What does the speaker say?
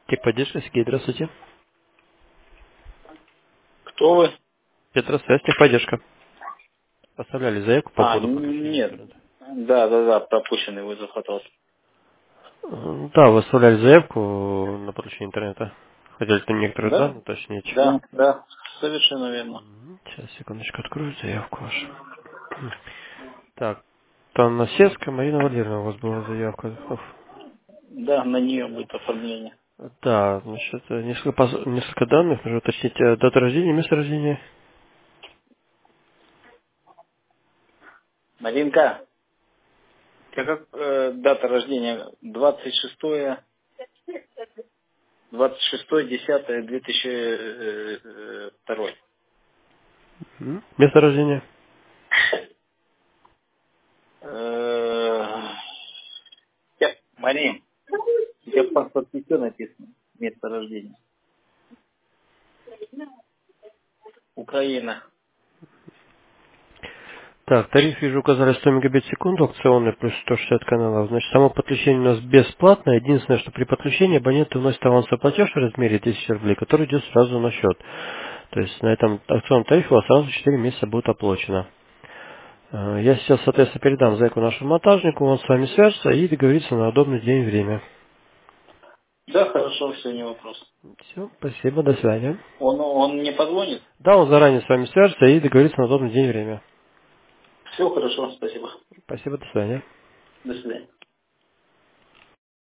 Техподдержка, Сергей, здравствуйте. Кто вы? Петросвязь, техподдержка. Поставляли заявку по поводу подключения Нет. интернета. Да, пропущенный вызов от вас. Да, вы оставляли заявку на подключение интернета. Хотели там некоторые Да? данные уточнить. Да, совершенно верно. Сейчас, секундочку, открою заявку вашу. Так, там на Севская Марина Валерьевна у вас была заявка. Да, на нее будет оформление. Да, значит, несколько данных, нужно уточнить дату рождения, место рождения. Маринка, у тебя как дата рождения? 26-10-2002. Место рождения. Марин, у тебя в паспорте все написано? Место рождения. Украина. Так, тариф, вижу, указали 100 мегабит в секунду, аукционный, плюс 160 каналов. Значит, само подключение у нас бесплатное. Единственное, что при подключении абоненты вносят авансовый платеж в размере 1000 рублей, который идет сразу на счет. То есть на этом аукционном тарифе у вас сразу 4 месяца будет оплачено. Я сейчас, соответственно, передам заявку нашему монтажнику, он с вами свяжется и договорится на удобный день и время. Да, хорошо, все, не вопрос. Все, спасибо, до свидания. Он мне позвонит? Да, он заранее с вами свяжется и договорится на удобный день и время. Все хорошо, спасибо. Спасибо, до свидания. До свидания.